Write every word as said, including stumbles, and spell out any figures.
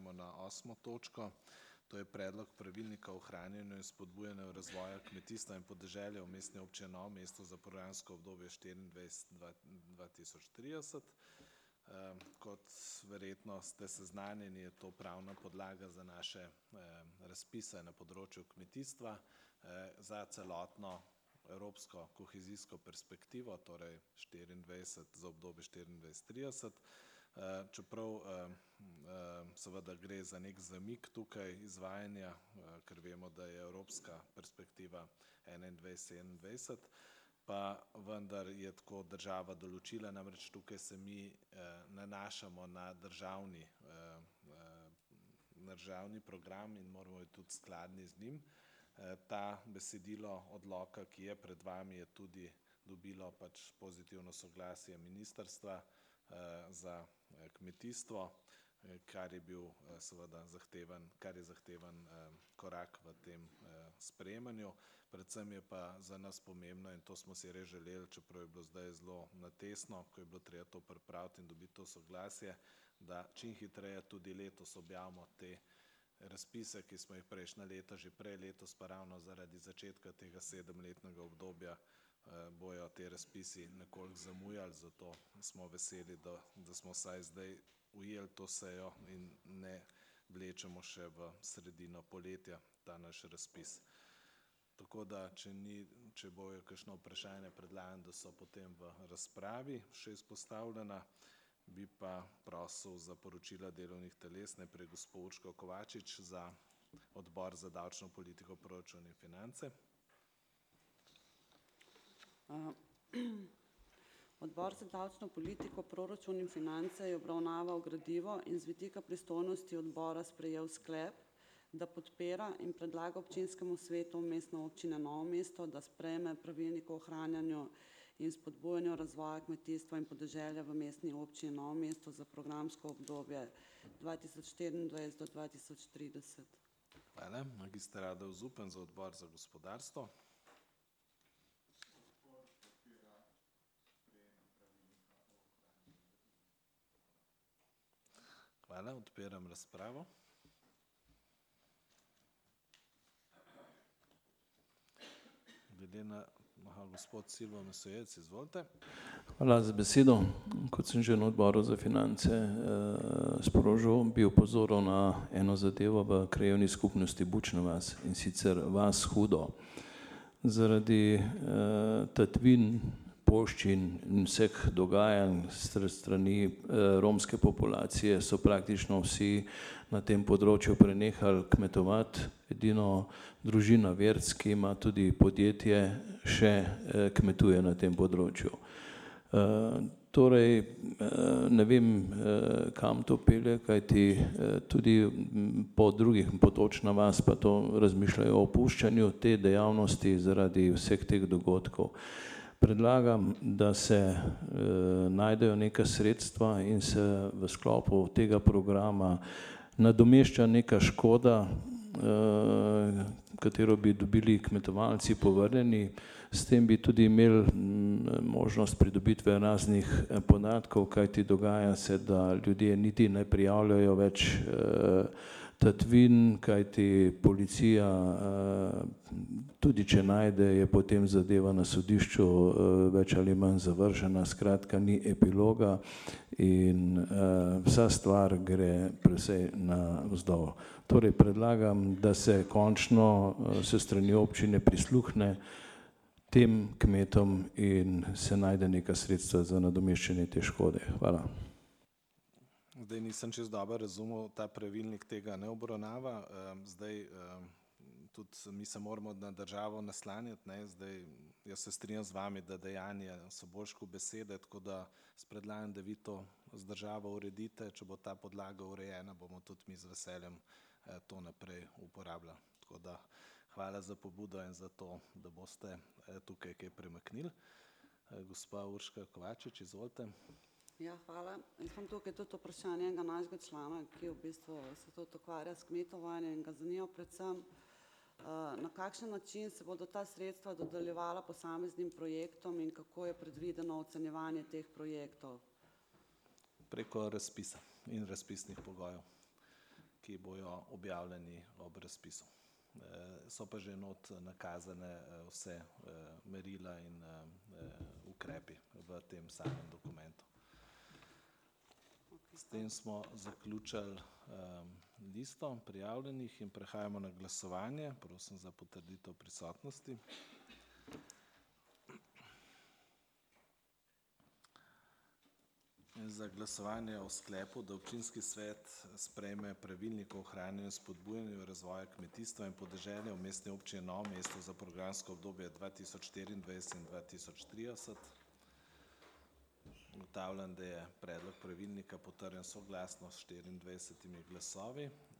Gremo na osmo točko. To je predlog pravilnika o ohranjanju in spodbujanju razvoja kmetijstva in podeželja v Mestni občini Novo mesto za programsko obdobje štiriindvajset do dva tisoč trideset. Kot verjetno ste seznanjeni, je to pravna podlaga za naše razpise na področju kmetijstva za celotno evropsko kohezijsko perspektivo, torej štiriindvajset za obdobje štiriindvajset trideset. Čeprav seveda gre za neki zamik tukaj izvajanja, ker vemo, da je evropska perspektiva enaindvajset sedemindvajset, pa vendar je tako država določila, namreč tukaj se mi nanašamo na državni, državni program in moramo biti tudi skladni z njim. Ta besedilo odloka, ki je pred vami, je tudi dobilo pač pozitivno soglasje ministrstva za kmetijstvo, kar je bil seveda zahteven, kar je zahteven korak v tem sprejemanju. Predvsem je pa za nas pomembno, in to smo si res želeli, čeprav je bilo zdaj zelo natesno, ko je bilo treba to pripraviti in dobiti to soglasje, da čim hitreje tudi letos objavimo te razpise, ki smo jih prejšnja leta že prej, letos pa ravno zaradi začetka tega sedemletnega obdobja bojo te razpisi nekoliko zamujali, zato smo veseli, da, da smo vsaj zdaj ujeli to sejo in ne vlečemo še v sredino poletja ta naš razpis. Tako da, če ni, če bojo kakšno vprašanje, predlagam, da so potem v razpravi še izpostavljena. Bi pa prosil za poročila delovnih teles, najprej gospod Urško Kovačič za odbor za davčno politiko, proračun in finance. Odbor za davčno politiko, proračun in finance je obravnaval gradivo in z vidika pristojnosti odbora sprejel sklep, da podpira in predlaga občinskemu svetu Mestne občine Novo mesto, da sprejme pravilnik o ohranjanju in spodbujanju razvoja kmetijstva in podeželja v Mestni občini Novo mesto za programsko obdobje dva tisoč štiriindvajset do dva tisoč trideset. Hvala. Magister Rado Zupan za odbor za gospodarstvo. Hvala, odpiram razpravo. Glede na, aha, gospod Silvo Mesojec, izvolite. Hvala za besedo. Kot sem že na odboru za finance sprožil, bi opozoril na eno zadevo v krajevni skupnosti Bučna vas, in sicer vas Hudo. Zaradi tatvin, poščin in vseh dogajanj strani romske populacije so praktično vsi na tem področju prenehali kmetovati. Edino družina Verc, ki ima tudi podjetje, še kmetuje na tem področju. Torej, ne vem, kam to pelje, kajti tudi po drugih potočna vas pa to razmišljajo o opuščanju te dejavnosti zaradi vseh teh dogodkov. Predlagam, da se najdejo neka sredstva in se v sklopu tega programa nadomešča neka škoda, katero bi dobili kmetovalci povrnjeni. S tem bi tudi imeli možnost pridobitve raznih podatkov, kajti dogaja se, da ljudje niti ne prijavljajo več tatvin, kajti policija, tudi če najde, je potem zadeva na sodišču več ali manj zavržena, skratka ni epiloga in vsa stvar gre precej navzdol. Torej predlagam, da se končno s strani občine prisluhne tem kmetom in se najde neka sredstva za nadomeščanje te škode. Hvala. Zdaj nisem čisto dobro razumel, ta pravilnik tega ne obravnava. Zdaj tudi mi se moramo na državo naslanjati, ne, zdaj jaz se strinjam z vami, da dejanja so boljše kot besede, tako da predlagam, da vi to z državo uredite, če bo ta podlaga urejena, bomo tudi mi z veseljem to naprej uporabljali. Tako da hvala za pobudo in za to, da boste tukaj kaj premaknili. Gospa Urška Kovačič, izvolite. Ja, hvala. Jaz imam tukaj tudi vprašanje enega našega člana, ki v bistvu se tudi ukvarja s kmetovanjem in ga zanima predvsem, na kakšen način se bodo ta sredstva dodeljevala posameznim projektom in kako je predvideno ocenjevanje teh projektov? Preko razpisa in razpisnih pogojev, ki bojo objavljeni ob razpisu. So pa že not nakazane vse merila in ukrepi v tem samem dokumentu. S tem smo zaključili listo prijavljenih in prehajamo na glasovanje. Prosim za potrditev prisotnosti. Za glasovanje o sklepu, da občinski svet sprejme pravilnik o ohranjanju in spodbujanju razvoja kmetijstva in podeželja v Mestni občini Novo mesto za programsko obdobje dva tisoč štiriindvajset in dva tisoč trideset. Ugotavljam, da je predlog pravilnika potrjen soglasno s štiriindvajsetimi glasovi.